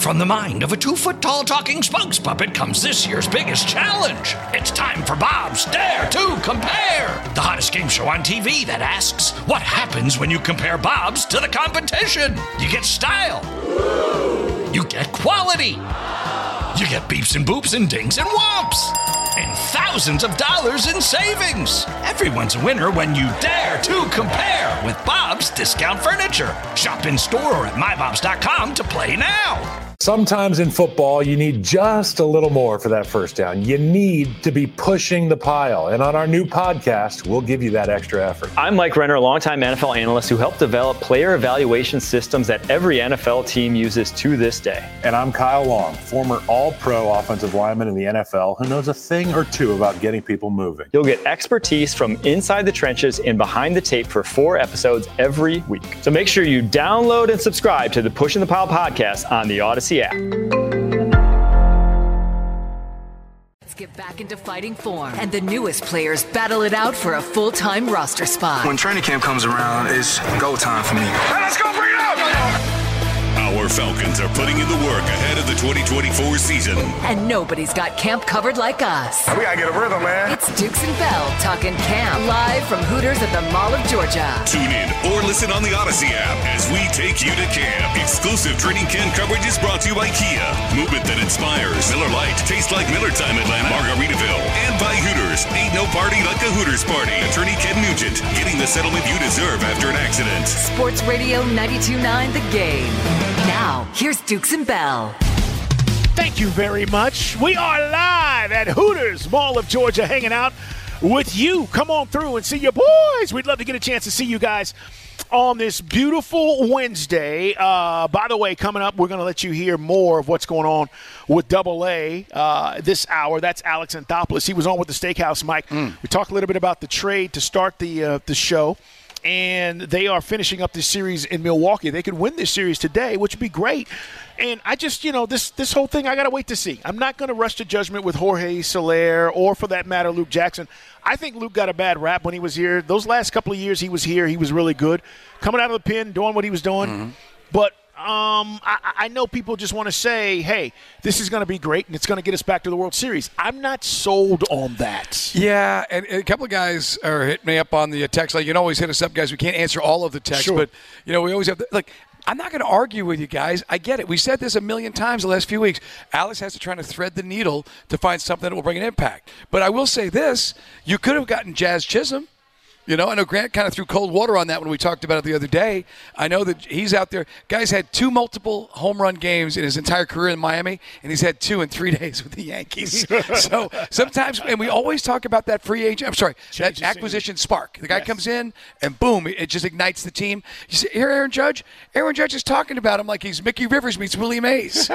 From the mind of a 2-foot-tall talking spokes puppet comes this year's biggest challenge. It's time for Bob's Dare to Compare, the hottest game show on TV that asks, what happens when you compare Bob's to the competition? You get style. You get quality. You get beeps and boops and dings and whomps. And thousands of dollars in savings. Everyone's a winner when you dare to compare with Bob's Discount Furniture. Shop in store or at mybobs.com to play now. Sometimes in football, you need just a little more for that first down. You need to be pushing the pile. And on our new podcast, we'll give you that extra effort. I'm Mike Renner, a longtime NFL analyst who helped develop player evaluation systems that every NFL team uses to this day. And I'm Kyle Long, former all-pro offensive lineman in the NFL who knows a thing or two about getting people moving. You'll get expertise from inside the trenches and behind the tape for 4 episodes every week. So make sure you download and subscribe to the Pushing the Pile podcast on the Odyssey app. Let's get back into fighting form, and the newest players battle it out for a full-time roster spot. When training camp comes around, it's go time for me. Hey, let's go, bring it up! Our Falcons are putting in the work ahead of the 2024 season. And nobody's got camp covered like us. We gotta get a rhythm, man. It's Dukes and Bell talking camp, live from Hooters at the Mall of Georgia. Tune in or listen on the Odyssey app as we take you to camp. Exclusive training camp coverage is brought to you by Kia. Movement that inspires. Miller Lite, taste like Miller time, Atlanta, Margaritaville. And by Hooters. Ain't no party like a Hooters party. Attorney Ken Nugent, getting the settlement you deserve after an accident. Sports Radio 92.9 The Game. Now, here's Dukes and Bell. Thank you very much. We are live at Hooters, Mall of Georgia, hanging out with you. Come on through and see your boys. We'd love to get a chance to see you guys on this beautiful Wednesday. By the way, coming up, we're going to let you hear more of what's going on with Double A this hour. That's Alex Anthopoulos. He was on with the Steakhouse, Mike. We talked a little bit about the trade to start the show. And they are finishing up this series in Milwaukee. They could win this series today, which would be great. And I just, this whole thing, I got to wait to see. I'm not going to rush to judgment with Jorge Soler or, for that matter, Luke Jackson. I think Luke got a bad rap when he was here. Those last couple of years he was here, he was really good. Coming out of the pen, doing what he was doing. Mm-hmm. But I know people just want to say, hey, this is going to be great and it's going to get us back to the World Series. I'm not sold on that. Yeah, and a couple of guys are hitting me up on the text. Like, you can always hit us up, guys. We can't answer all of the texts, sure. But, we always have I'm not going to argue with you guys. I get it. We said this a million times the last few weeks. Alex has to try to thread the needle to find something that will bring an impact. But I will say this. You could have gotten Jazz Chisholm. I know Grant kind of threw cold water on that when we talked about it the other day. I know that he's out there. Guy's had 2 multiple home run games in his entire career in Miami, and he's had 2 in 3 days with the Yankees. So sometimes, and we always talk about that free agent, that acquisition spark. The guy comes in, and boom, it just ignites the team. You see, here Aaron Judge is talking about him like he's Mickey Rivers meets Willie Mays.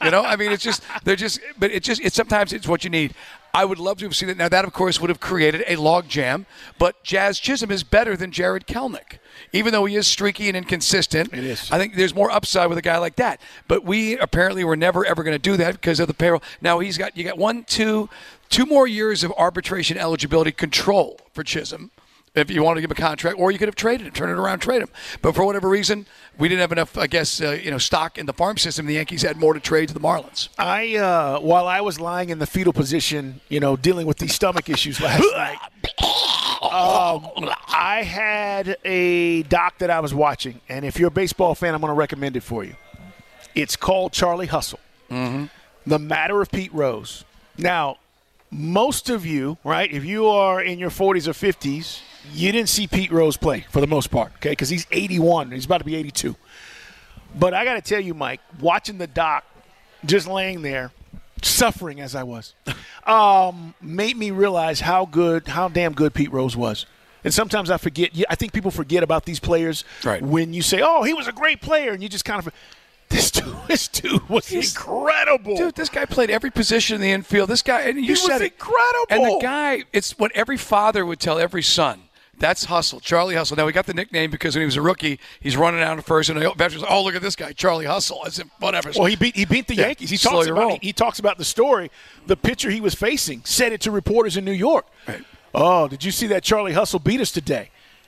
Sometimes it's what you need. I would love to have seen it. Now, that, of course, would have created a log jam, but Jazz Chisholm is better than Jared Kelenic. Even though he is streaky and inconsistent, it is. I think there's more upside with a guy like that. But we apparently were never, ever going to do that because of the payroll. Now, you got 2 more years of arbitration eligibility control for Chisholm. If you want to give a contract, or you could have traded him, turn it around, trade him. But for whatever reason, we didn't have enough, I guess, stock in the farm system. The Yankees had more to trade to the Marlins. While I was lying in the fetal position, dealing with these stomach issues last night, I had a doc that I was watching, and if you're a baseball fan, I'm going to recommend it for you. It's called Charlie Hustle, The Matter of Pete Rose. Now, most of you, right, if you are in your 40s or 50s, you didn't see Pete Rose play for the most part, okay, because he's 81. He's about to be 82. But I got to tell you, Mike, watching the doc, just laying there, suffering as I was, made me realize how damn good Pete Rose was. And sometimes I forget. I think people forget about these players when you say, oh, he was a great player, and you just kind of – This dude was incredible. Dude, this guy played every position in the infield. This guy, and you said it. Incredible. And the guy, it's what every father would tell every son. That's Hustle, Charlie Hustle. Now, we got the nickname because when he was a rookie, he's running out at first, and veterans, oh, look at this guy, Charlie Hustle. I said, whatever. Well, he beat the Yankees. He talks about the story. The pitcher he was facing said it to reporters in New York. Right. Oh, did you see that Charlie Hustle beat us today?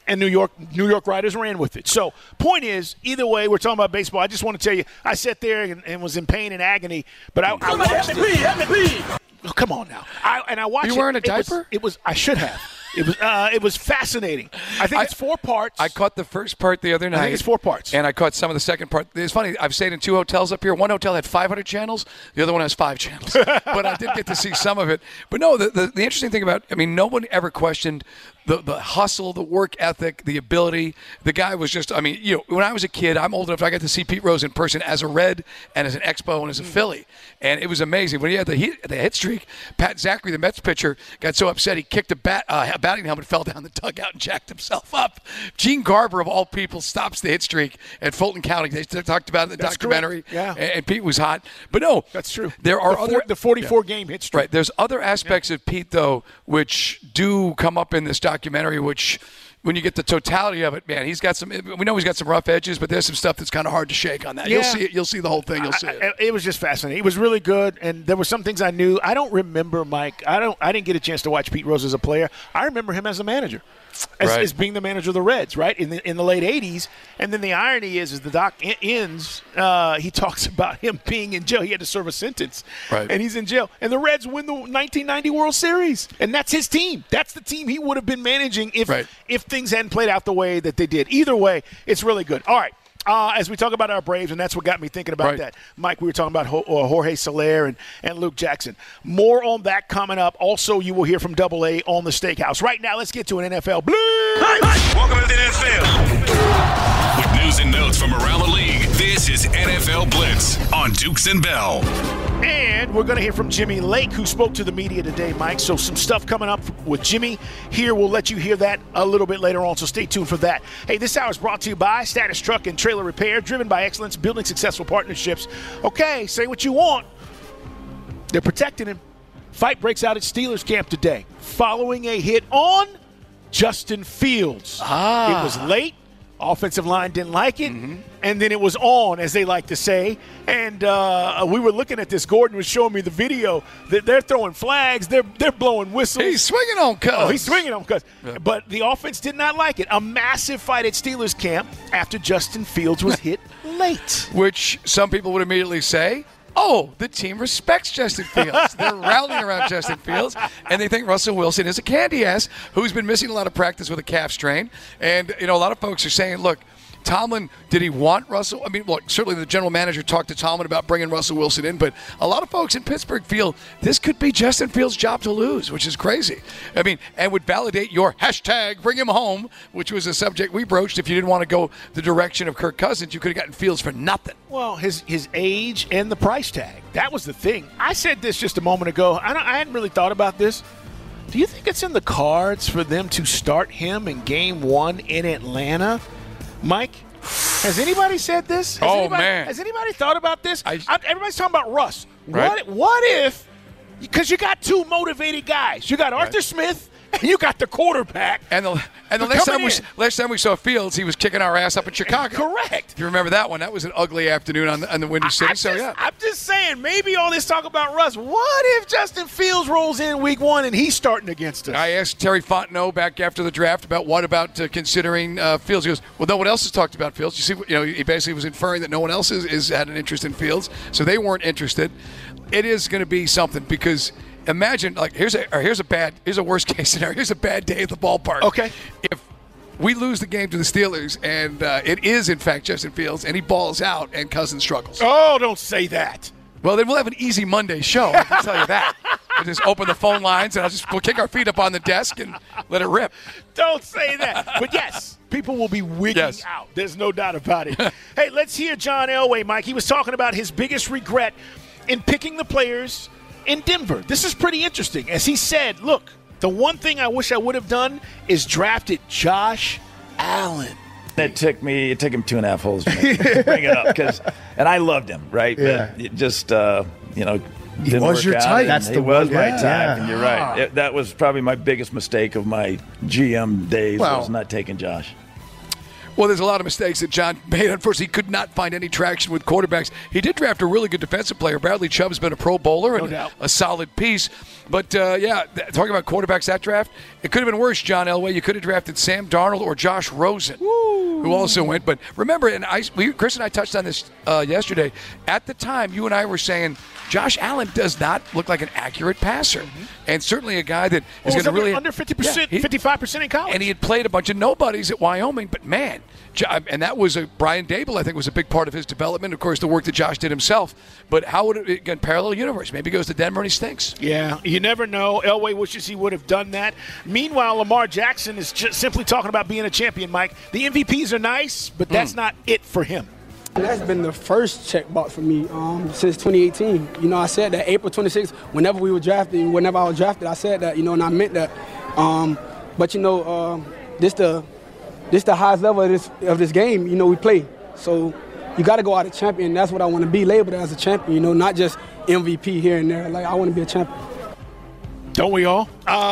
And New York Riders ran with it. So, point is, either way, we're talking about baseball. I just want to tell you, I sat there and was in pain and agony. But I watched it. Oh, come on now. I watched it. You wearing a diaper? I should have. It was fascinating. I think it's 4 parts. I caught the first part the other night. I think it's 4 parts. And I caught some of the second part. It's funny. I've stayed in 2 hotels up here. One hotel had 500 channels. The other one has 5 channels. But I did get to see some of it. But no, the interesting thing about, no one ever questioned the hustle, the work ethic, the ability. The guy was just, when I was a kid, I'm old enough, I got to see Pete Rose in person as a Red and as an Expo and as a Philly. And it was amazing. When he had the hit streak, Pat Zachary, the Mets pitcher, got so upset he kicked a batting helmet, fell down the dugout and jacked himself up. Gene Garber, of all people, stops the hit streak at Fulton County. They talked about it in the documentary. Correct. Yeah. And Pete was hot. But no. That's true. There are the 44-game hit streak. Right. There's other aspects of Pete, though, which do come up in this documentary, which when you get the totality of it, man, he's got some. We know he's got some rough edges, but there's some stuff that's kind of hard to shake on that. Yeah. You'll see it. You'll see the whole thing. You'll see it. It was just fascinating. It was really good, and there were some things I knew. I don't remember, Mike. I didn't get a chance to watch Pete Rose as a player. I remember him as a manager, as being the manager of the Reds, right in the late '80s. And then the irony is the doc ends. He talks about him being in jail. He had to serve a sentence, right. And he's in jail. And the Reds win the 1990 World Series, and that's his team. That's the team he would have been managing if things hadn't played out the way that they did. Either way, it's really good. All right. As we talk about our Braves, and that's what got me thinking about that. Mike, we were talking about Jorge Soler and Luke Jackson. More on that coming up. Also, you will hear from Double A on the Steakhouse. Right now, let's get to an NFL Blitz. Welcome to the NFL. With news and notes from around the league, this is NFL Blitz on Dukes and Bell. And we're going to hear from Jimmy Lake, who spoke to the media today, Mike. So some stuff coming up with Jimmy here. We'll let you hear that a little bit later on, so stay tuned for that. Hey, this hour is brought to you by Status Truck and Trailer Repair, driven by excellence, building successful partnerships. Okay, say what you want. They're protecting him. Fight breaks out at Steelers camp today following a hit on Justin Fields. It was late. Offensive line didn't like it, and then it was on, as they like to say. And we were looking at this. Gordon was showing me the video that they're throwing flags, they're blowing whistles. He's swinging on cuts. Oh, he's swinging on cuts. Yeah. But the offense did not like it. A massive fight at Steelers camp after Justin Fields was hit late. Which some people would immediately say, oh, the team respects Justin Fields. They're rallying around Justin Fields, and they think Russell Wilson is a candy ass who's been missing a lot of practice with a calf strain. And, a lot of folks are saying, look, Tomlin, did he want Russell? Look, certainly the general manager talked to Tomlin about bringing Russell Wilson in, but a lot of folks in Pittsburgh feel this could be Justin Fields' job to lose, which is crazy. And would validate your hashtag bring him home, which was a subject we broached. If you didn't want to go the direction of Kirk Cousins, you could have gotten Fields for nothing. Well, his age and the price tag. That was the thing. I said this just a moment ago. I hadn't really thought about this. Do you think it's in the cards for them to start him in Game 1 in Atlanta? Mike, has anybody said this? Has anybody thought about this? Everybody's talking about Russ. Right. What if, because you got 2 motivated guys. You got Arthur Smith and you got the quarterback. And the last time we saw Fields, he was kicking our ass up in Chicago. Correct. If you remember that one, that was an ugly afternoon on the Windy City. I'm just saying, maybe all this talk about Russ. What if Justin Fields rolls in week 1 and he's starting against us? I asked Terry Fontenot back after the draft about considering Fields. He goes, well, no one else has talked about Fields. You see, he basically was inferring that no one else has had an interest in Fields, so they weren't interested. It is going to be something because – imagine, here's a worst case scenario. Here's a bad day at the ballpark. Okay. If we lose the game to the Steelers and it is, in fact, Justin Fields and he balls out and Cousins struggles. Oh, don't say that. Well, then we'll have an easy Monday show. I can tell you that. We'll just open the phone lines and we'll kick our feet up on the desk and let it rip. Don't say that. But yes, people will be wigging out. There's no doubt about it. Hey, let's hear John Elway, Mike. He was talking about his biggest regret in picking the players in Denver. This is pretty interesting. As he said, look, the one thing I wish I would have done is drafted Josh Allen. It took him 2.5 holes to bring it up and I loved him, right? Yeah. But it just, didn't was work your out. type. That's the was my type, and you're right. That was probably my biggest mistake of my GM days was not taking Josh. Well, there's a lot of mistakes that John made. Unfortunately, he could not find any traction with quarterbacks. He did draft a really good defensive player. Bradley Chubb's been a Pro Bowler and a solid piece. But, talking about quarterbacks that draft, it could have been worse, John Elway. You could have drafted Sam Darnold or Josh Rosen, who also went. But remember, and Chris and I touched on this yesterday. At the time, you and I were saying Josh Allen does not look like an accurate passer. And certainly a guy that is going to really – under 50%, 55% in college. And he had played a bunch of nobodies at Wyoming. But, man, and that was Brian Dable, I think, was a big part of his development. Of course, the work that Josh did himself. But how would it – again, parallel universe. Maybe he goes to Denver and he stinks. Yeah, you never know. Elway wishes he would have done that. Meanwhile, Lamar Jackson is just simply talking about being a champion, Mike. The MVPs are nice, but that's not it for him. That's been the first check box for me since 2018. You know, I said that April 26th, whenever I was drafted, I said that, and I meant that. But, this the highest level of this game, we play. So you got to go out a champion. That's what I want to be labeled as, a champion, not just MVP here and there. Like, I want to be a champion. Don't we all?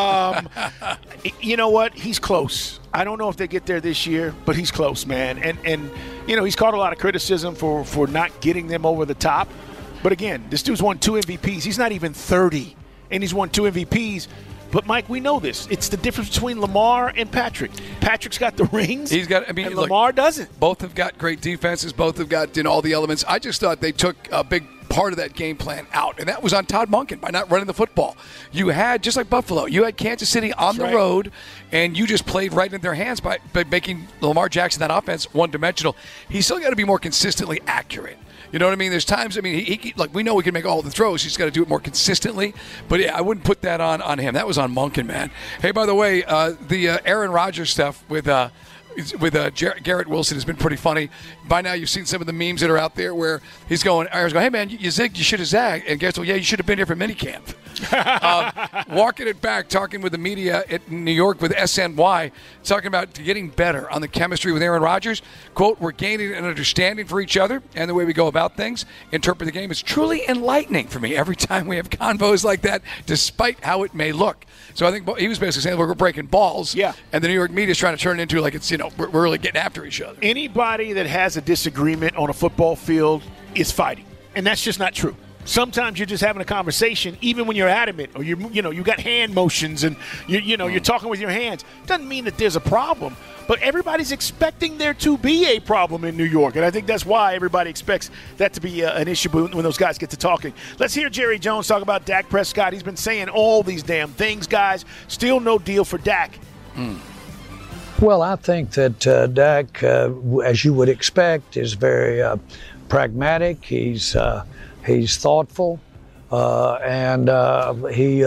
You know what? He's close. I don't know if they get there this year, but he's close, man. And he's caught a lot of criticism for not getting them over the top. But again, this dude's won 2 MVPs. He's not even 30, and he's won 2 MVPs. But, Mike, we know this. It's the difference between Lamar and Patrick. Patrick's got the rings, and Lamar doesn't. Both have got great defenses. Both have got all the elements. I just thought they took a big part of that game plan out, and that was on Todd Monken by not running the football. You had, just like Buffalo, you had Kansas City on the road, and you just played right in their hands by making Lamar Jackson, that offense, one-dimensional. He's still got to be more consistently accurate. You know what I mean? There's times, he we know we can make all the throws. He's got to do it more consistently. But, yeah, I wouldn't put that on him. That was on Monken, man. Hey, by the way, the Aaron Rodgers stuff with Garrett Wilson has been pretty funny. By now, you've seen some of the memes that are out there where Aaron's going, hey, man, you zigged, you should have zagged. And guess what? Yeah, you should have been here for minicamp. Walking it back, talking with the media at New York with SNY, talking about getting better on the chemistry with Aaron Rodgers. Quote, we're gaining an understanding for each other and the way we go about things, interpret the game. It's truly enlightening for me every time we have convos like that, despite how it may look. So I think he was basically saying we're breaking balls. Yeah. And the New York media is trying to turn it into like it's, we're really getting after each other. Anybody that has a disagreement on a football field is fighting. And that's just not true. Sometimes you're just having a conversation, even when you're adamant, or you got hand motions and you're talking with your hands. Doesn't mean that there's a problem, but everybody's expecting there to be a problem in New York, and I think that's why everybody expects that to be an issue when those guys get to talking. Let's hear Jerry Jones talk about Dak Prescott. He's been saying all these damn things, guys. Still no deal for Dak. Well, I think that Dak, as you would expect, is very pragmatic. He's thoughtful, and he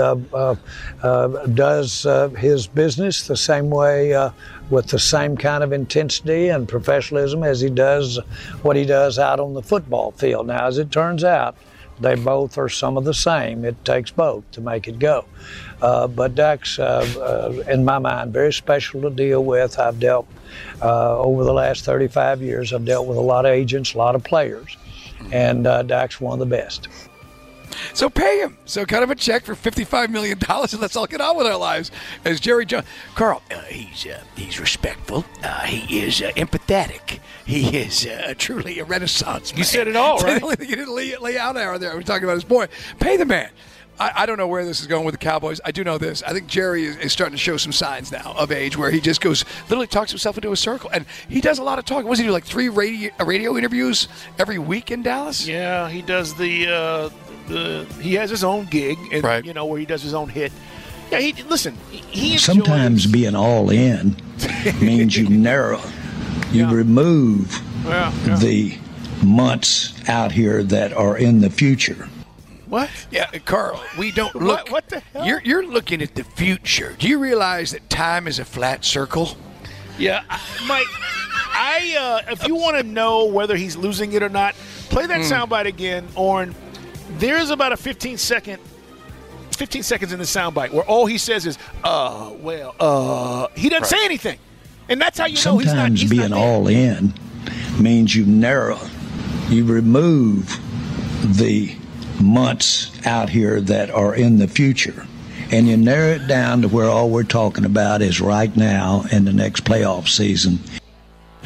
does his business the same way, with the same kind of intensity and professionalism as he does what he does out on the football field. Now, as it turns out, they both are some of the same. It takes both to make it go. But Dak's, in my mind, very special to deal with. I've dealt, over the last 35 years, I've dealt with a lot of agents, a lot of players. And Dak's one of the best. So pay him. So cut him a check for $55 million, and let's all get on with our lives. As Jerry Jones, Carl, he's respectful. He is empathetic. He is truly a Renaissance man. You said it all, right? The only thing you didn't lay out there. We're talking about his boy. Pay the man. I don't know where this is going with the Cowboys. I do know this. I think Jerry is starting to show some signs now of age where he just literally talks himself into a circle. And he does a lot of talking. What does he do, like 3 radio interviews every week in Dallas? Yeah, he does he has his own gig, and, where he does his own hit. Yeah, he sometimes being all in means you narrow. You remove the months out here that are in the future. What? Yeah, Carl, we don't look. What the hell? You're looking at the future. Do you realize that time is a flat circle? Yeah, Mike. If you want to know whether he's losing it or not, play that soundbite again, Orrin. There's about a 15 seconds in the soundbite where all he says is, he doesn't say anything. And that's how you know he's not. Sometimes being all in means you narrow. You remove the months out here that are in the future, and you narrow it down to where all we're talking about is right now and the next playoff season.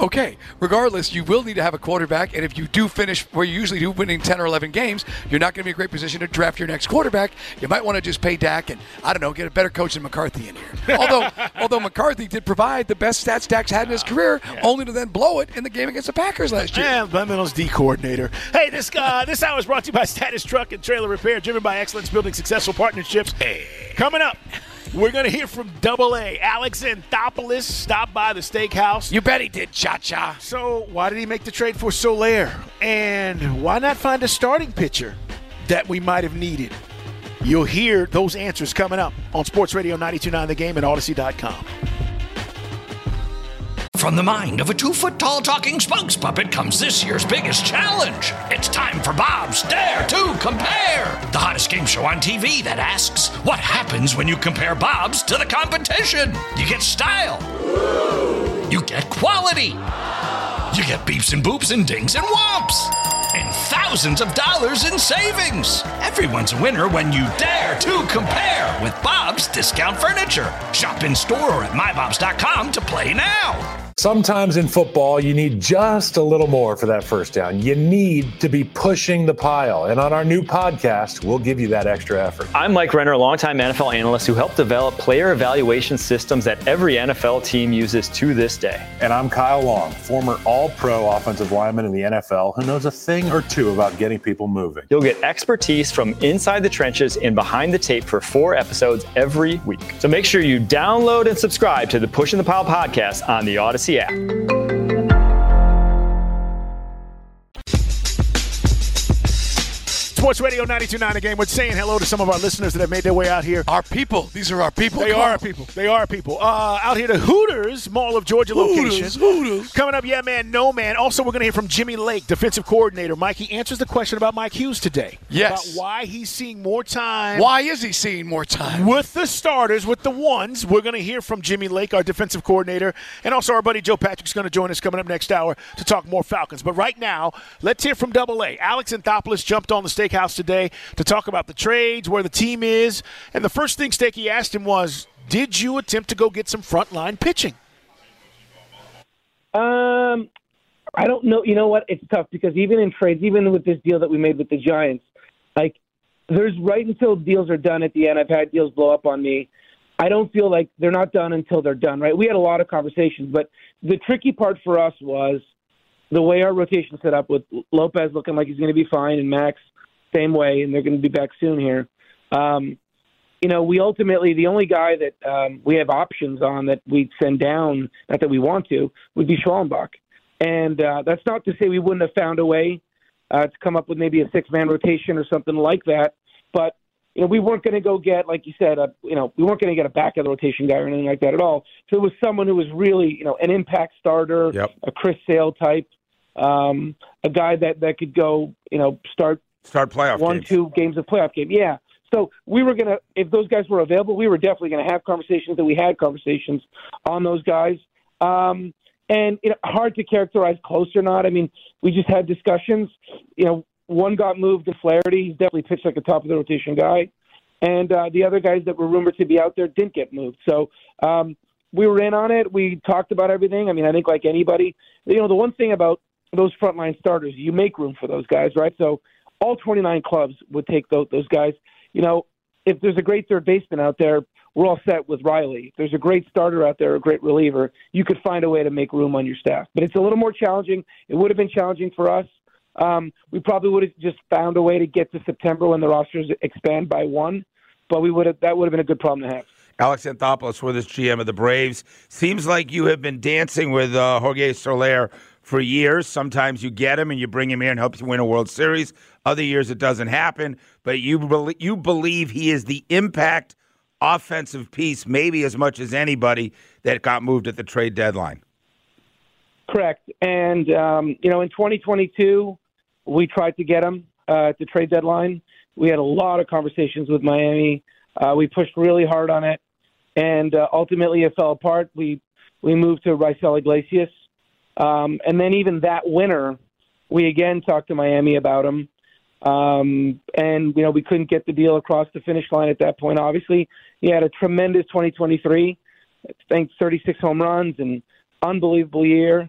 Okay, regardless, you will need to have a quarterback, and if you do finish where you usually do, winning 10 or 11 games, you're not going to be in a great position to draft your next quarterback. You might want to just pay Dak and, I don't know, get a better coach than McCarthy in here. Although McCarthy did provide the best stats Dak's had in his career, only to then blow it in the game against the Packers last year. And Fundamentals D coordinator. Hey, this hour is brought to you by Status Truck and Trailer Repair, driven by excellence, building successful partnerships. Coming up, we're going to hear from AA. Alex Anthopoulos stopped by the steakhouse. You bet he did, Cha-Cha. So why did he make the trade for Soler? And why not find a starting pitcher that we might have needed? You'll hear those answers coming up on Sports Radio 92.9 The Game and Odyssey.com. From the mind of a 2-foot-tall talking spokes puppet comes this year's biggest challenge. It's time for Bob's Dare to Compare, the hottest game show on TV that asks, what happens when you compare Bob's to the competition? You get style. You get quality. You get beeps and boops and dings and whomps. And thousands of dollars in savings. Everyone's a winner when you dare to compare with Bob's Discount Furniture. Shop in store or at mybobs.com to play now. Sometimes in football, you need just a little more for that first down. You need to be pushing the pile. And on our new podcast, we'll give you that extra effort. I'm Mike Renner, a longtime NFL analyst who helped develop player evaluation systems that every NFL team uses to this day. And I'm Kyle Long, former all-pro offensive lineman in the NFL who knows a thing or two about getting people moving. You'll get expertise from inside the trenches and behind the tape for 4 episodes every week. So make sure you download and subscribe to the Pushing the Pile podcast on the Odyssey app. Sports Radio 92.9 The Game. We're saying hello to some of our listeners that have made their way out here. Our people. These are our people. They are our people. They are our people. Out here to Hooters, Mall of Georgia location. Hooters. Coming up, yeah, man, no, man. Also, we're going to hear from Jimmy Lake, defensive coordinator. Mike, he answers the question about Mike Hughes today. Yes. About why he's seeing more time. Why is he seeing more time? With the starters, with the ones. We're going to hear from Jimmy Lake, our defensive coordinator. And also our buddy Joe Patrick's going to join us coming up next hour to talk more Falcons. But right now, let's hear from AA. Alex Anthopoulos jumped on the steakhouse today to talk about the trades, where the team is. And the first thing Stakey asked him was, did you attempt to go get some frontline pitching? I don't know. You know what? It's tough because even in trades, even with this deal that we made with the Giants, like there's right until deals are done at the end. I've had deals blow up on me. I don't feel like they're not done until they're done, right? We had a lot of conversations, but the tricky part for us was the way our rotation set up with Lopez looking like he's going to be fine and Max same way, and they're going to be back soon here. We ultimately, the only guy that we have options on that we'd send down, not that we want to, would be Schwallenbach. And that's not to say we wouldn't have found a way to come up with maybe a 6-man rotation or something like that. But, we weren't going to go get, like you said, we weren't going to get a back of the rotation guy or anything like that at all. So it was someone who was really, an impact starter, a Chris Sale type, a guy that could go, start playoff 1-2 games of playoff game. Yeah. So we were going to, if those guys were available, we were definitely going to have conversations, and we had conversations on those guys. And hard to characterize close or not. I mean, we just had discussions. One got moved to Flaherty. He's definitely pitched like a top of the rotation guy. And the other guys that were rumored to be out there didn't get moved. So we were in on it. We talked about everything. I mean, I think like anybody, the one thing about those frontline starters, you make room for those guys, right? So all 29 clubs would take those guys. If there's a great third baseman out there, we're all set with Riley. If there's a great starter out there, a great reliever, you could find a way to make room on your staff. But it's a little more challenging. It would have been challenging for us. We probably would have just found a way to get to September when the rosters expand by 1, but that would have been a good problem to have. Alex Anthopoulos with us, GM of the Braves. Seems like you have been dancing with Jorge Soler for years. Sometimes you get him and you bring him here and helps you win a World Series. Other years it doesn't happen. But you believe he is the impact offensive piece, maybe as much as anybody, that got moved at the trade deadline. Correct. And, in 2022, we tried to get him at the trade deadline. We had a lot of conversations with Miami. We pushed really hard on it. And ultimately it fell apart. We moved to Raisel Iglesias. And then even that winter, we again talked to Miami about him. And, we couldn't get the deal across the finish line at that point. Obviously, he had a tremendous 2023, I think 36 home runs and unbelievable year.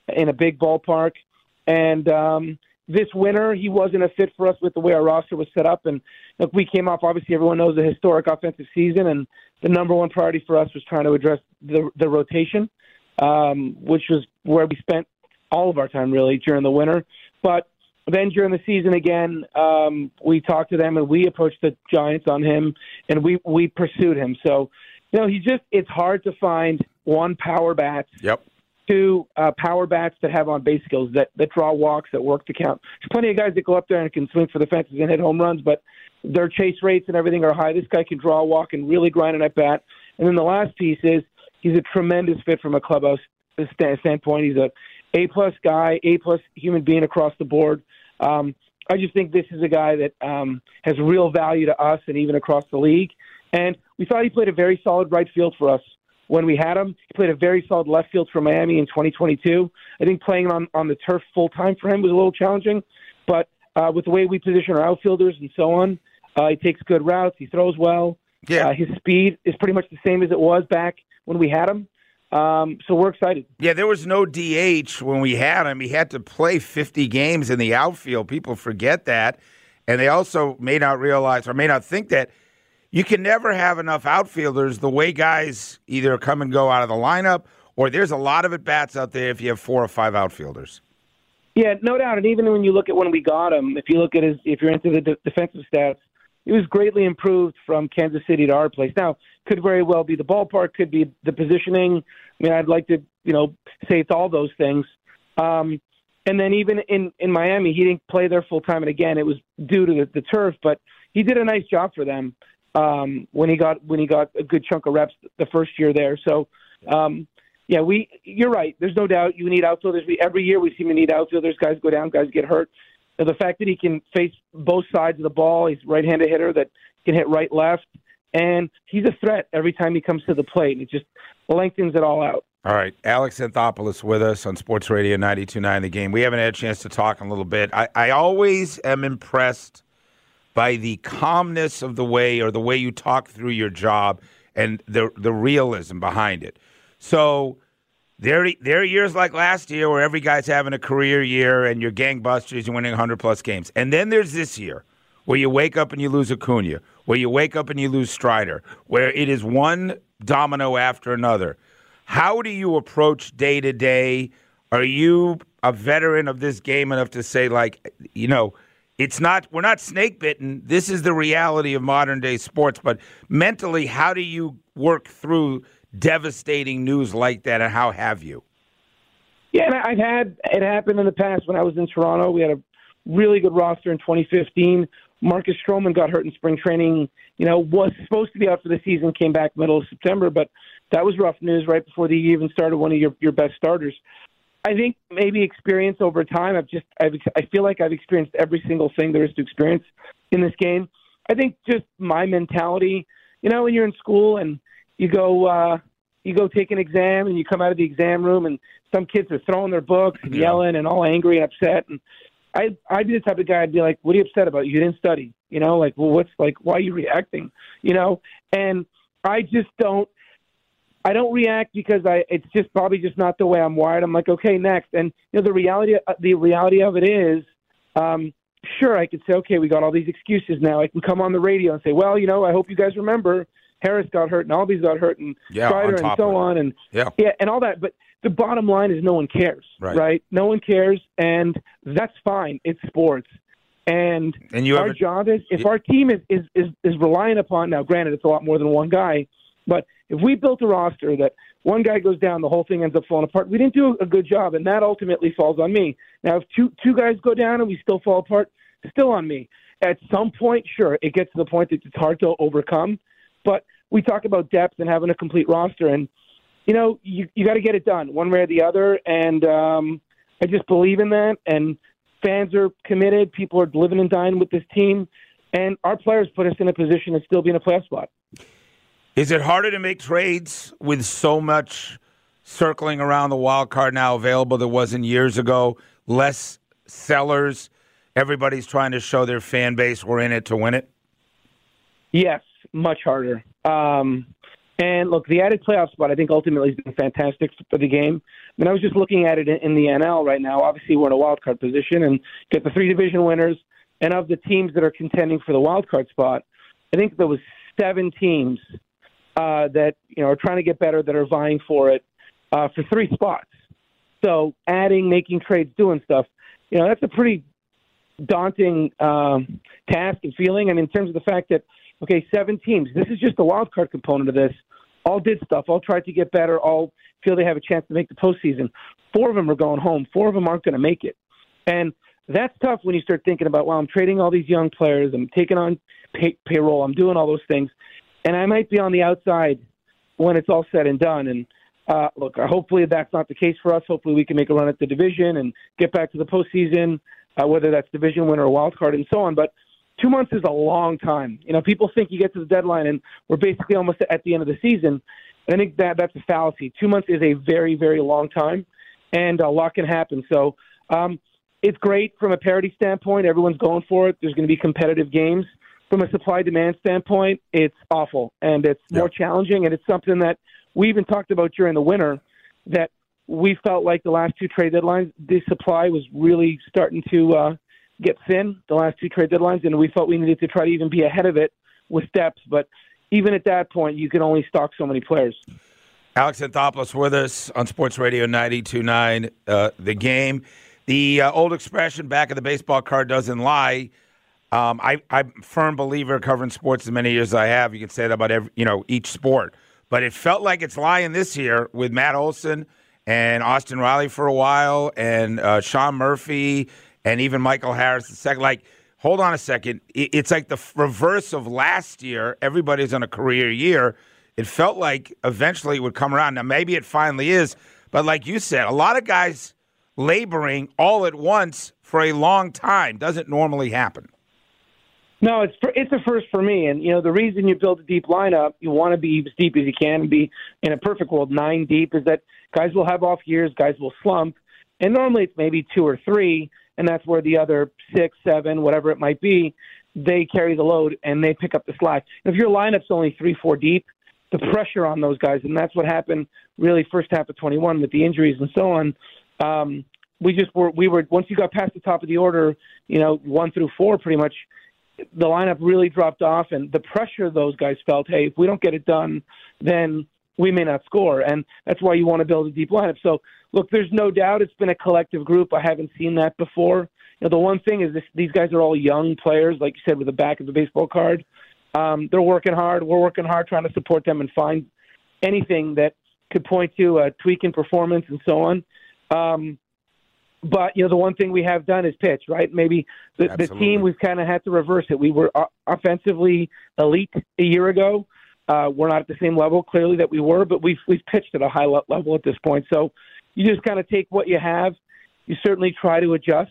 in a big ballpark. And this winter, he wasn't a fit for us with the way our roster was set up. And look, we came off, obviously, everyone knows, a historic offensive season, and the number one priority for us was trying to address the rotation, which was where we spent all of our time, really, during the winter. But then during the season, again, we talked to them, and we approached the Giants on him, and we pursued him. So, it's hard to find one power bat. Yep. Two power bats that have on-base skills, that draw walks, that work the count. There's plenty of guys that go up there and can swing for the fences and hit home runs, but their chase rates and everything are high. This guy can draw a walk and really grind an at-bat. And then the last piece is he's a tremendous fit from a clubhouse standpoint. He's a A-plus guy, A-plus human being across the board. I just think this is a guy that has real value to us and even across the league. And we thought he played a very solid right field for us when we had him. He played a very solid left field for Miami in 2022. I think playing on the turf full-time for him was a little challenging, but with the way we position our outfielders and so on, he takes good routes, he throws well. Yeah. His speed is pretty much the same as it was back when we had him. So we're excited. Yeah, there was no DH when we had him. He had to play 50 games in the outfield. People forget that. And they also may not realize or may not think that you can never have enough outfielders the way guys either come and go out of the lineup, or there's a lot of at-bats out there if you have 4 or 5 outfielders. Yeah, no doubt. And even when you look at when we got him, if you're into the defensive stats, it was greatly improved from Kansas City to our place. Now, could very well be the ballpark, could be the positioning. I mean, I'd like to, say it's all those things. And then even in Miami, he didn't play there full time. And again, it was due to the turf, but he did a nice job for them. When he got a good chunk of reps the first year there. So, you're right. There's no doubt you need outfielders. Every year we seem to need outfielders. Guys go down, guys get hurt. The fact that he can face both sides of the ball, he's a right-handed hitter that can hit right, left, and he's a threat every time he comes to the plate. And it just lengthens it all out. All right, Alex Anthopoulos with us on Sports Radio 92.9 The Game. We haven't had a chance to talk in a little bit. I always am impressed by the calmness of the way you talk through your job and the realism behind it. So there are years like last year where every guy's having a career year and you're gangbusters, you're winning 100-plus games. And then there's this year where you wake up and you lose Acuna, where you wake up and you lose Strider, where it is one domino after another. How do you approach day-to-day? Are you a veteran of this game enough to say, we're not snake bitten. This is the reality of modern day sports. But mentally, how do you work through devastating news like that, and how have you? Yeah, and I've had it happen in the past. When I was in Toronto, we had a really good roster in 2015. Marcus Stroman got hurt in spring training. Was supposed to be out for the season, came back middle of September, but that was rough news right before the year even started. One of your best starters. I think maybe experience over time. I feel like I've experienced every single thing there is to experience in this game. I think just my mentality, when you're in school and you go take an exam and you come out of the exam room and some kids are throwing their books and yelling and all angry and upset. And I'd be the type of guy I'd be like, what are you upset about? You didn't study, why are you reacting? And I just don't react because it's just probably just not the way I'm wired. I'm like, okay, next. And the reality of it is, sure, I could say, okay, we got all these excuses now. I can come on the radio and say, well, I hope you guys remember Harris got hurt and Albies got hurt and Strider and so on and and all that. But the bottom line is no one cares, right? No one cares, and that's fine. It's sports. And our job is, if our team is relying upon, now granted it's a lot more than one guy, but if we built a roster that one guy goes down, the whole thing ends up falling apart, we didn't do a good job, and that ultimately falls on me. Now, if two guys go down and we still fall apart, still on me. At some point, sure, it gets to the point that it's hard to overcome, but we talk about depth and having a complete roster, and, you got to get it done one way or the other, and I just believe in that, and fans are committed. People are living and dying with this team, and our players put us in a position to still be in a playoff spot. Is it harder to make trades with so much circling around the wild card now available than wasn't years ago? Less sellers? Everybody's trying to show their fan base we're in it to win it? Yes, much harder. And look, the added playoff spot, I think, ultimately has been fantastic for the game. I mean, I was just looking at it in the NL right now. Obviously, we're in a wild card position and get the 3 division winners. And of the teams that are contending for the wild card spot, I think there was 7 teams that are trying to get better, that are vying for it for 3 spots. So adding, making trades, doing stuff, that's a pretty daunting task and feeling. I mean, in terms of the fact that, 7 teams, this is just the wild card component of this, all did stuff, all tried to get better, all feel they have a chance to make the postseason. 4 of them are going home. 4 of them aren't going to make it. And that's tough when you start thinking about, I'm trading all these young players, I'm taking on payroll, I'm doing all those things, and I might be on the outside when it's all said and done. And look, hopefully that's not the case for us. Hopefully we can make a run at the division and get back to the postseason, whether that's division winner or wild card and so on. But 2 months is a long time. People think you get to the deadline and we're basically almost at the end of the season. I think that's a fallacy. 2 months is a very, very long time, and a lot can happen. So it's great from a parity standpoint. Everyone's going for it. There's going to be competitive games. From a supply-demand standpoint, it's awful, and it's more challenging, and it's something that we even talked about during the winter, that we felt like the last 2 trade deadlines, the supply was really starting to get thin, the last 2 trade deadlines, and we felt we needed to try to even be ahead of it with depth. But even at that point, you can only stock so many players. Alex Anthopoulos with us on Sports Radio 92.9, The Game. The old expression, back of the baseball card doesn't lie. I'm a firm believer, covering sports as many years as I have. You can say that about each sport. But it felt like it's lying this year with Matt Olson and Austin Riley for a while, and Sean Murphy, and even Michael Harris the second. Like, hold on a second. It's like the reverse of last year. Everybody's on a career year. It felt like eventually it would come around. Now, maybe it finally is. But like you said, a lot of guys laboring all at once for a long time doesn't normally happen. No, it's a first for me. And, the reason you build a deep lineup, you want to be as deep as you can and be, in a perfect world, 9 deep, is that guys will have off years, guys will slump. And normally it's maybe 2 or 3, and that's where the other 6, 7, whatever it might be, they carry the load and they pick up the slack. If your lineup's only 3, 4 deep, the pressure on those guys, and that's what happened really first half of 21 with the injuries and so on. We were once you got past the top of the order, 1 through 4 pretty much, the lineup really dropped off, and the pressure those guys felt, hey, if we don't get it done, then we may not score. And that's why you want to build a deep lineup. So, look, there's no doubt it's been a collective group. I haven't seen that before. The one thing is these guys are all young players, like you said, with the back of the baseball card. They're working hard. We're working hard trying to support them and find anything that could point to a tweak in performance and so on. But, the one thing we have done is pitch, right? Maybe the team, we've kind of had to reverse it. We were offensively elite a year ago. We're not at the same level, clearly, that we were, but we've pitched at a high level at this point. So you just kind of take what you have. You certainly try to adjust.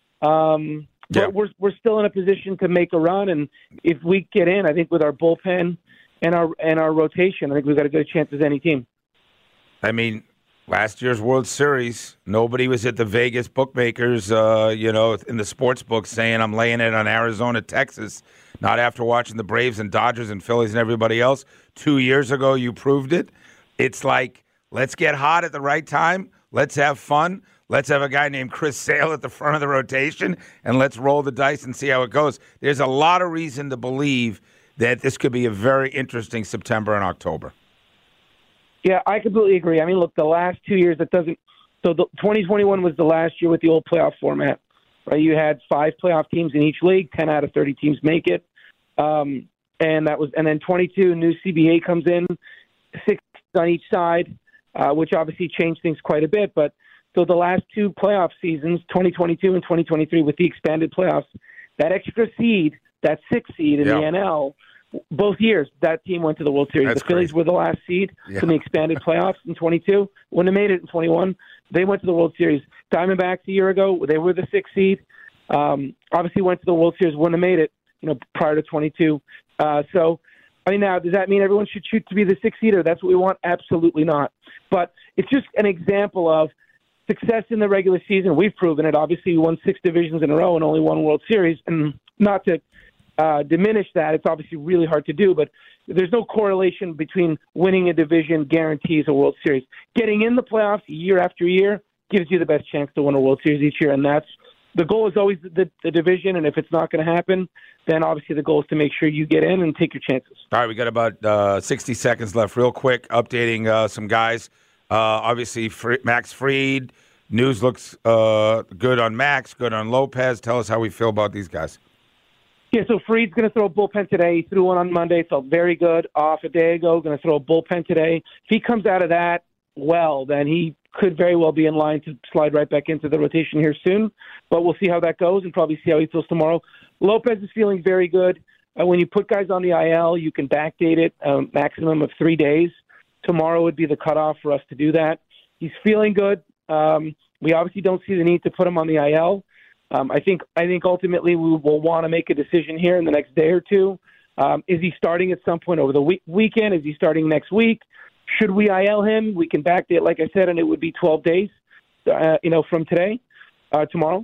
But we're still in a position to make a run, and if we get in, I think with our bullpen and our rotation, I think we've got as good a chance as any team. I mean, last year's World Series, nobody was at the Vegas bookmakers, in the sports book saying I'm laying it on Arizona, Texas, not after watching the Braves and Dodgers and Phillies and everybody else. 2 years ago, you proved it. It's like, let's get hot at the right time. Let's have fun. Let's have a guy named Chris Sale at the front of the rotation, and let's roll the dice and see how it goes. There's a lot of reason to believe that this could be a very interesting September and October. Yeah, I completely agree. I mean, look, the last 2 years, the 2021 was the last year with the old playoff format, right? You had 5 playoff teams in each league, 10 out of 30 teams make it. And then 22, new CBA comes in, 6 on each side, which obviously changed things quite a bit. But so the last 2 playoff seasons, 2022 and 2023, with the expanded playoffs, that extra seed, that 6th seed in the NL, both years, that team went to the World Series. That's the Phillies were the last seed from the expanded playoffs in 22. Wouldn't have made it in 21. They went to the World Series. Diamondbacks a year ago, they were the 6th seed. Obviously went to the World Series, wouldn't have made it, prior to 22. So, I mean, now, does that mean everyone should shoot to be the 6th seeder? That's what we want? Absolutely not. But it's just an example of success in the regular season. We've proven it. Obviously, we won 6 divisions in a row and only 1 World Series. And not to diminish that. It's obviously really hard to do, but there's no correlation between winning a division guarantees a World Series. Getting in the playoffs year after year gives you the best chance to win a World Series each year, and that's the goal is always the division, and if it's not going to happen, then obviously the goal is to make sure you get in and take your chances. All right, we got about 60 seconds left. Real quick, updating some guys. Obviously, Max Fried. News looks good on Max, good on Lopez. Tell us how we feel about these guys. Yeah, so Fried's going to throw a bullpen today. He threw one on Monday, felt very good. Off a day ago, going to throw a bullpen today. If he comes out of that well, then he could very well be in line to slide right back into the rotation here soon. But we'll see how that goes and probably see how he feels tomorrow. Lopez is feeling very good. When you put guys on the IL, you can backdate it a maximum of 3 days. Tomorrow would be the cutoff for us to do that. He's feeling good. We obviously don't see the need to put him on the IL. I think ultimately we will want to make a decision here in the next day or two. Is he starting at some point over the weekend? Is he starting next week? Should we IL him? We can backdate, like I said, and it would be 12 days, from tomorrow.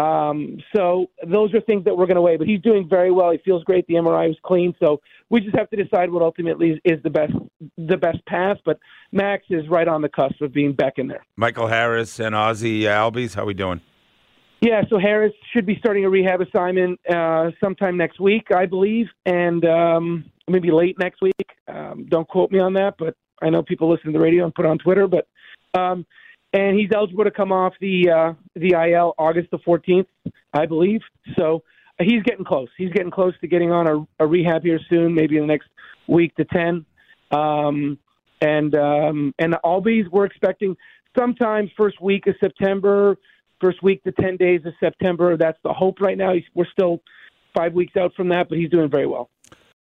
So those are things that we're going to weigh. But he's doing very well. He feels great. The MRI was clean. So we just have to decide what ultimately is the best path. But Max is right on the cusp of being back in there. Michael Harris and Ozzie Albies, how we doing? Yeah, so Harris should be starting a rehab assignment sometime next week, I believe, and maybe late next week. Don't quote me on that, but I know people listen to the radio and put it on Twitter. But and he's eligible to come off the IL August the 14th, I believe. So he's getting close. He's getting close to getting on a rehab here soon, maybe in the next week to 10. And the Albies, we're expecting sometime first week of September. First week to 10 days of September. That's the hope right now. We're still 5 weeks out from that, but he's doing very well.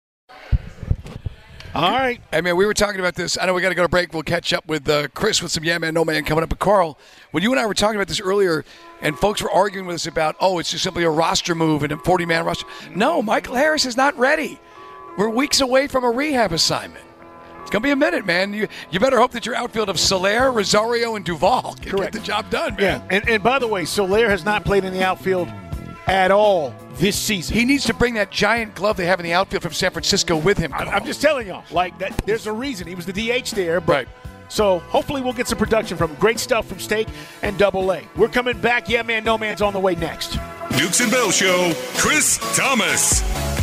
All right. Hey, man, we were talking about this. I know we got to go to break. We'll catch up with Chris with some Yeah Man, No Man coming up. But, Carl, when you and I were talking about this earlier, and folks were arguing with us about, it's just simply a roster move and a 40-man roster. No, Michael Harris is not ready. We're weeks away from a rehab assignment. It's going to be a minute, man. You better hope that your outfield of Soler, Rosario, and Duvall can get the job done, man. Yeah, and by the way, Soler has not played in the outfield at all this season. He needs to bring that giant glove they have in the outfield from San Francisco with him. I'm just telling y'all, that. There's a reason. He was the DH there. But, right. So hopefully we'll get some production from him. Great stuff from Steak and Double A. We're coming back. Yeah Man, No Man's on the way next. Dukes and Bell Show, Chris Thomas.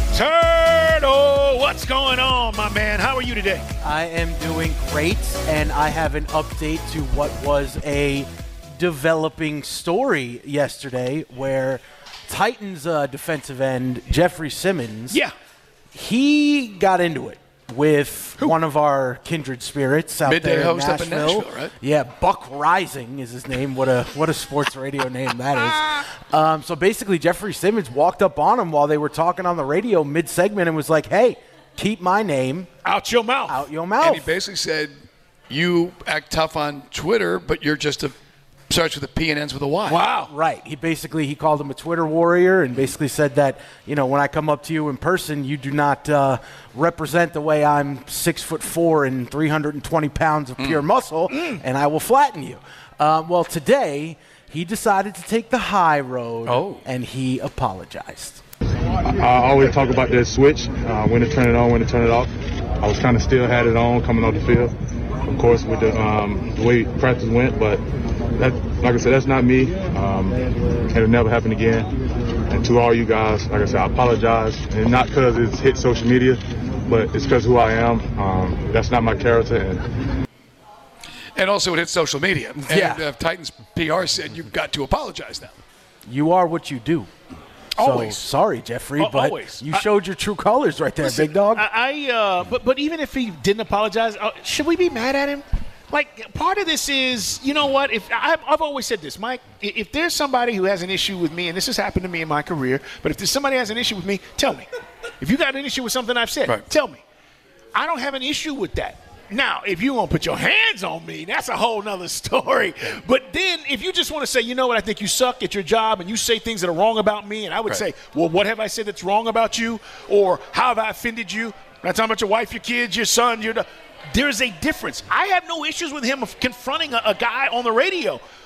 Turtle, what's going on, my man? How are you today? I am doing great, and I have an update to what was a developing story yesterday where Titans defensive end Jeffrey Simmons, he got into it with one of our kindred spirits out Midday there host in up in Nashville, right? Yeah, Buck Rising is his name. What a sports radio name that is. So basically, Jeffrey Simmons walked up on him while they were talking on the radio mid-segment and was like, hey, keep my name out your mouth. Out your mouth. And he basically said, you act tough on Twitter, but you're just starts with a P and ends with a Y. Wow. Right. He called him a Twitter warrior and basically said that, when I come up to you in person, you do not represent the way I'm 6'4" and 320 pounds of pure muscle, and I will flatten you. Well, today he decided to take the high road, and he apologized. I always talk about that switch, when to turn it on, when to turn it off. I was kind of still had it on coming off the field, of course, with the way practice went, but that, like I said, that's not me. It'll never happen again. And to all you guys, like I said, I apologize. And not because it's hit social media, but it's because who I am. That's not my character. And also it hit social media. And Titans PR said you've got to apologize now. You are what you do. Always. So, sorry, Jeffrey, but always. You showed your true colors right there, big dog. But even if he didn't apologize, should we be mad at him? Part of this is, you know what? If I've always said this, Mike, if there's somebody who has an issue with me, and this has happened to me in my career, but if there's somebody who has an issue with me, tell me. If you got an issue with something I've said, tell me. I don't have an issue with that. Now, if you want to put your hands on me, that's a whole nother story. But then if you just want to say, you know what, I think you suck at your job and you say things that are wrong about me, and I would say, well, what have I said that's wrong about you? Or how have I offended you? I'm not talking about your wife, your kids, your son, there's a difference. I have no issues with him confronting a guy on the radio.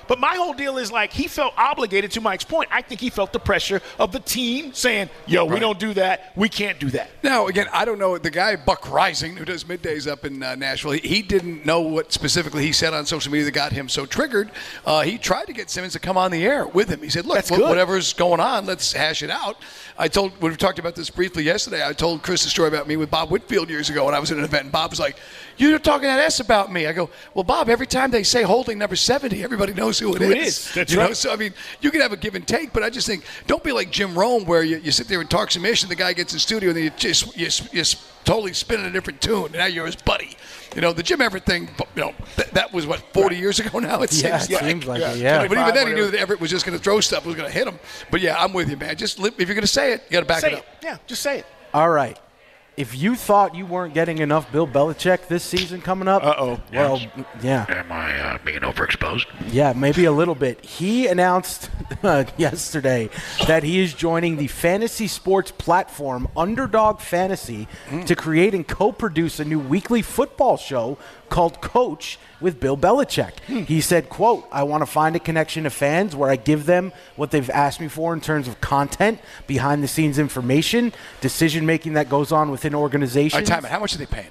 But my whole deal is like he felt obligated, to Mike's point. I think he felt the pressure of the team saying, yo, we don't do that. We can't do that. Now, again, I don't know. The guy, Buck Rising, who does middays up in Nashville, he didn't know what specifically he said on social media that got him so triggered. He tried to get Simmons to come on the air with him. He said, look, whatever's going on, let's hash it out. When we talked about this briefly yesterday, I told Chris a story about me with Bob Whitfield years ago when I was at an event, and Bob was like, you're talking that S about me. I go, well, Bob, every time they say holding number 70, everybody knows who it is. That's right. So, I mean, you can have a give and take, but I just think, don't be like Jim Rome where you sit there and talk some ish and the guy gets in studio and then you totally spin a different tune, and now you're his buddy. The Jim Everett thing, that was, 40 years ago now? It seems like it, yeah. But even then, he knew that Everett was just going to throw stuff, was going to hit him. But, yeah, I'm with you, man. Just if you're going to say it, you got to back it up. Yeah, just say it. All right. If you thought you weren't getting enough Bill Belichick this season coming up, well, yeah. Am I being overexposed? Yeah, maybe a little bit. He announced yesterday that he is joining the fantasy sports platform Underdog Fantasy to create and co-produce a new weekly football show called Coach with Bill Belichick. He said, quote, I want to find a connection to fans where I give them what they've asked me for in terms of content, behind-the-scenes information, decision-making that goes on within organizations. Time out. How much are they paying him?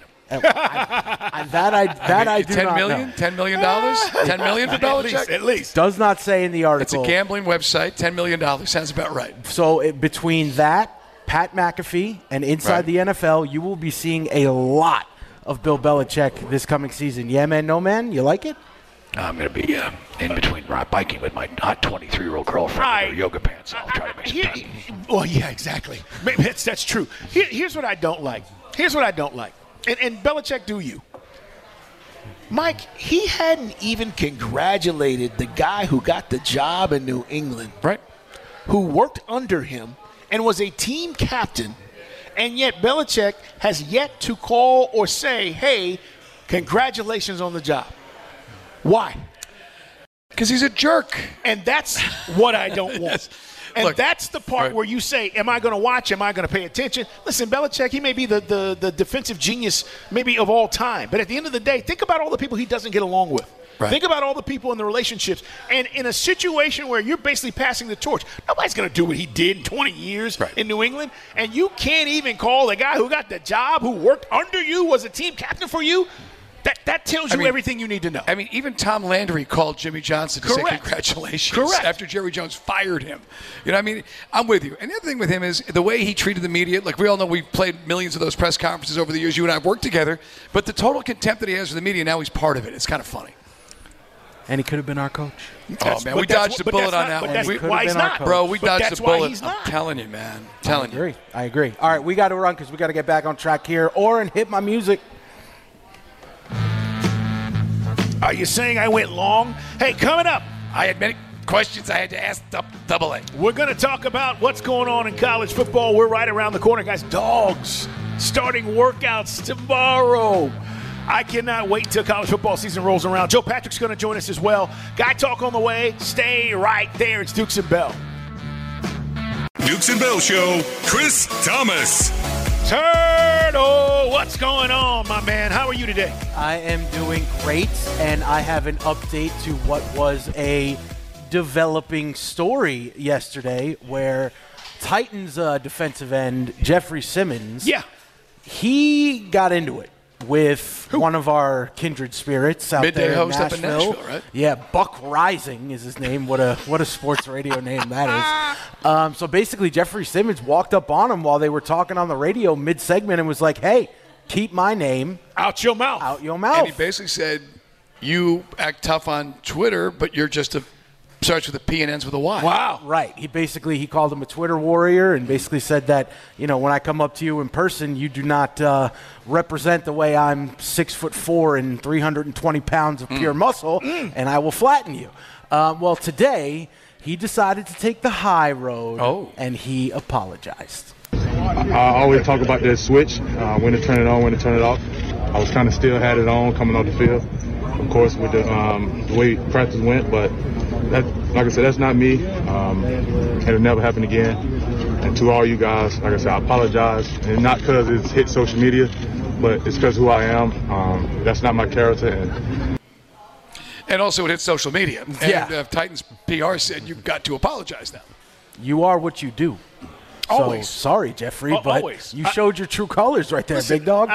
I do not know. $10 million? $10 million for Belichick? At least. Does not say in the article. It's a gambling website. $10 million. Sounds about right. So between that, Pat McAfee, and Inside the NFL, you will be seeing a lot of Bill Belichick this coming season. Yeah, man, no, man? You like it? I'm going to be in between biking with my hot 23-year-old girlfriend in her yoga pants. I'll try to make some time. Well, yeah, exactly. That's true. Here's what I don't like. And Belichick, do you? Mike, he hadn't even congratulated the guy who got the job in New England, right? Who worked under him and was a team captain, and yet Belichick has yet to call or say, hey, congratulations on the job. Why? Because he's a jerk. And that's what I don't want. And that's the part where you say, am I going to watch? Am I going to pay attention? Listen, Belichick, he may be the defensive genius maybe of all time. But at the end of the day, think about all the people he doesn't get along with. Right. Think about all the people in the relationships. And in a situation where you're basically passing the torch, nobody's going to do what he did in 20 years in New England. And you can't even call the guy who got the job, who worked under you, was a team captain for you. That tells you everything you need to know. I mean, even Tom Landry called Jimmy Johnson to say congratulations after Jerry Jones fired him. You know what I mean? I'm with you. And the other thing with him is the way he treated the media. Like, we all know we've played millions of those press conferences over the years. You and I have worked together. But the total contempt that he has for the media, now he's part of it. It's kind of funny. And he could have been our coach. Oh, man, we dodged a bullet on that one. Why he's not? Bro, we dodged a bullet. I'm telling you, man. I agree. All right, we got to run because we got to get back on track here. Oren, hit my music. Are you saying I went long? Hey, coming up, I had many questions I had to ask Double A. We're going to talk about what's going on in college football. We're right around the corner, guys. Dogs starting workouts tomorrow. I cannot wait until college football season rolls around. Joe Patrick's going to join us as well. Guy Talk on the way. Stay right there. It's Dukes and Bell. Dukes and Bell Show, Chris Thomas. Turtle, what's going on, my man? How are you today? I am doing great, and I have an update to what was a developing story yesterday where Titans defensive end Jeffrey Simmons, he got into it with one of our kindred spirits out Midday there in host Nashville. Up in Nashville, right? Yeah, Buck Rising is his name. What a sports radio name that is. So basically, Jeffrey Simmons walked up on him while they were talking on the radio mid-segment and was like, hey, keep my name out your mouth. Out your mouth. And he basically said, you act tough on Twitter, but you're just starts with a P and ends with a Y. Wow. Right. He called him a Twitter warrior and basically said that, when I come up to you in person, you do not represent the way I'm 6'4" and 320 pounds of pure muscle, and I will flatten you. Well, today he decided to take the high road, and he apologized. I always talk about that switch, when to turn it on, when to turn it off. I was kind of still had it on coming off the field, of course, with the way practice went, but that, like I said, that's not me. It'll never happen again. And to all you guys, like I said, I apologize. And not because it's hit social media, but it's because who I am. That's not my character. And And also it hit social media. Yeah. And Titans PR said you've got to apologize now. You are what you do. Always. So, sorry, Jeffrey, but always. you showed your true colors right there, big dog.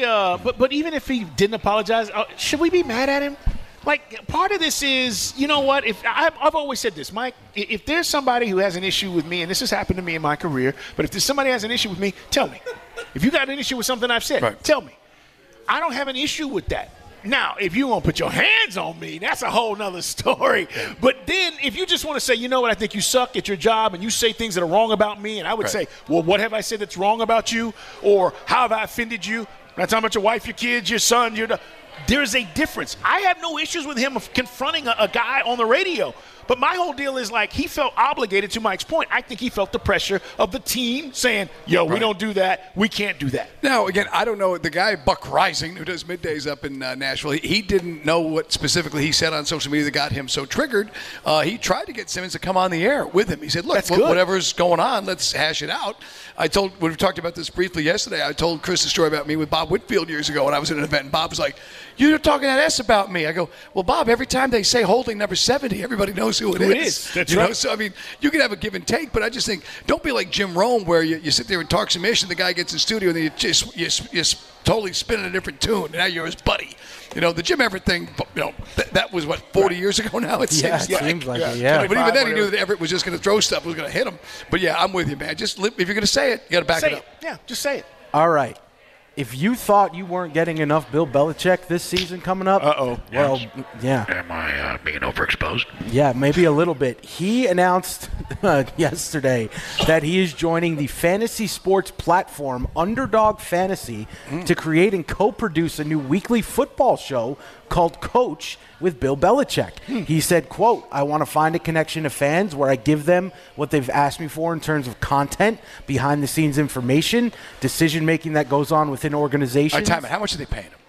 But even if he didn't apologize, should we be mad at him? Like, part of this is, you know what? If I've always said this, Mike, if there's somebody who has an issue with me, and this has happened to me in my career, but if there's somebody who has an issue with me, tell me. If you got an issue with something I've said, tell me. I don't have an issue with that. Now, if you want to put your hands on me, that's a whole nother story. But then if you just want to say, you know what, I think you suck at your job and you say things that are wrong about me, and I would say, well, what have I said that's wrong about you? Or how have I offended you? I'm not talking about your wife, your kids, your son, there's a difference. I have no issues with him confronting a guy on the radio. But my whole deal is like he felt obligated, to Mike's point. I think he felt the pressure of the team saying, yo, we don't do that. We can't do that. Now, again, I don't know. The guy, Buck Rising, who does middays up in Nashville, he didn't know what specifically he said on social media that got him so triggered. He tried to get Simmons to come on the air with him. He said, look, whatever's going on, let's hash it out. When we talked about this briefly yesterday, I told Chris the story about me with Bob Whitfield years ago when I was at an event, and Bob was like, you're talking that S about me. I go, well, Bob, every time they say holding number 70, everybody knows who it is. That's right. So, I mean, you can have a give and take, but I just think, don't be like Jim Rome where you sit there and talk some ish and the guy gets in the studio and then you totally spin a different tune, and now you're his buddy. The Jim Everett thing, that was, 40 years ago now? It seems like it, yeah. But even then, he knew that Everett was just going to throw stuff, was going to hit him. But, yeah, I'm with you, man. Just if you're going to say it, you got to back it up. Yeah, just say it. All right. If you thought you weren't getting enough Bill Belichick this season coming up, well, yeah. Am I being overexposed? Yeah, maybe a little bit. He announced yesterday that he is joining the fantasy sports platform Underdog Fantasy to create and co-produce a new weekly football show called Coach with Bill Belichick. He said, quote, I want to find a connection to fans where I give them what they've asked me for in terms of content, behind-the-scenes information, decision-making that goes on within organizations. Time it. How much are they paying him?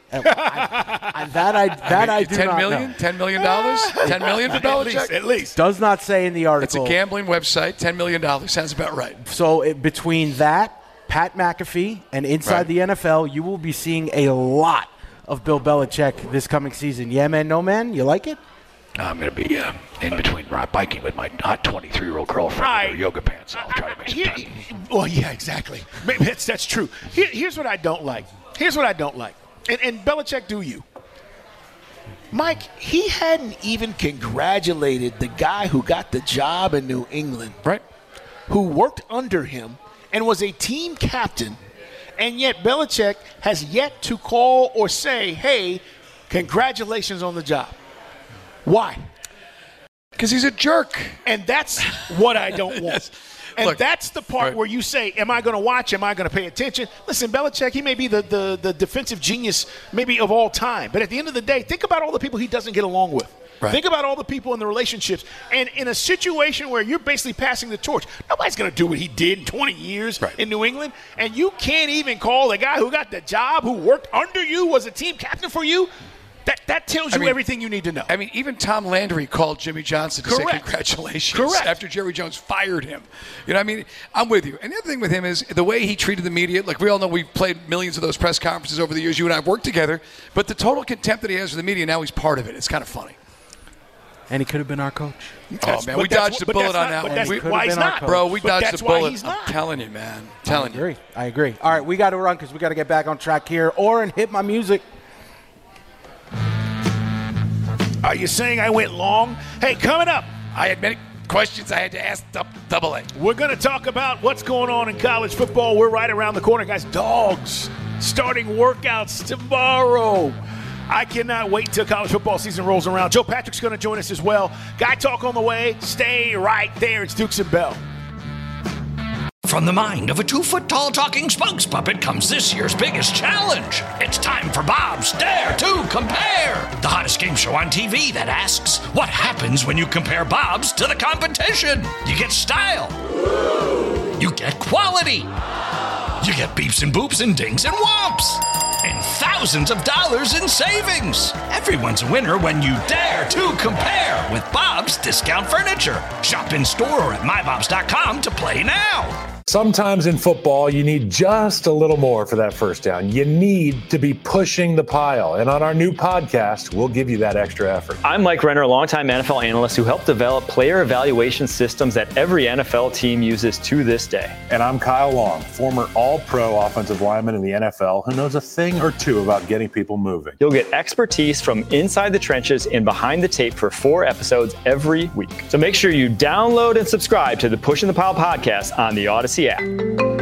I do $10 not million? know. $10 million? $10 million for Belichick? At least. Does not say in the article. It's a gambling website. $10 million. Sounds about right. So between that, Pat McAfee, and Inside the NFL, you will be seeing a lot of Bill Belichick this coming season. Yeah, man, no, man? You like it? I'm going to be in between biking with my hot 23-year-old girlfriend in her yoga pants. I'll try to make some time. Well, yeah, exactly. Maybe that's true. Here's what I don't like. And Belichick, do you? Mike, he hadn't even congratulated the guy who got the job in New England, right? Who worked under him and was a team captain, and yet Belichick has yet to call or say, hey, congratulations on the job. Why? Because he's a jerk. And that's what I don't want. And look, that's the part where you say, am I going to watch? Am I going to pay attention? Listen, Belichick, he may be the defensive genius maybe of all time. But at the end of the day, think about all the people he doesn't get along with. Right. Think about all the people in the relationships. And in a situation where you're basically passing the torch, nobody's going to do what he did in 20 years in New England. And you can't even call the guy who got the job, who worked under you, was a team captain for you. That tells you everything you need to know. I mean, even Tom Landry called Jimmy Johnson to say congratulations after Jerry Jones fired him. You know, I mean, I'm with you. And the other thing with him is the way he treated the media. Like, we all know we've played millions of those press conferences over the years. You and I have worked together. But the total contempt that he has for the media, now he's part of it. It's kind of funny. And he could have been our coach. Oh, man, we dodged the bullet on that one. That's why he's not. Bro, we dodged the bullet. I'm telling you, man. I agree. All right, we got to run because we got to get back on track here. Oren, hit my music. Are you saying I went long? Hey, coming up, I had many questions I had to ask Double A. We're going to talk about what's going on in college football. We're right around the corner, guys. Dogs starting workouts tomorrow. I cannot wait till college football season rolls around. Joe Patrick's going to join us as well. Guy Talk on the way. Stay right there. It's Dukes and Bell. From the mind of a 2-foot-tall talking spokes puppet comes this year's biggest challenge. It's time for Bob's Dare to Compare, the hottest game show on TV that asks, what happens when you compare Bob's to the competition? You get style. You get quality. You get beeps and boops and dings and whomps. And thousands of dollars in savings. Everyone's a winner when you dare to compare with Bob's Discount Furniture. Shop in store or at mybobs.com to play now. Sometimes in football, you need just a little more for that first down. You need to be pushing the pile. And on our new podcast, we'll give you that extra effort. I'm Mike Renner, a longtime NFL analyst who helped develop player evaluation systems that every NFL team uses to this day. And I'm Kyle Long, former all-pro offensive lineman in the NFL who knows a thing or two about getting people moving. You'll get expertise from inside the trenches and behind the tape for 4 episodes every week. So make sure you download and subscribe to the Pushing the Pile podcast on the Odyssey app.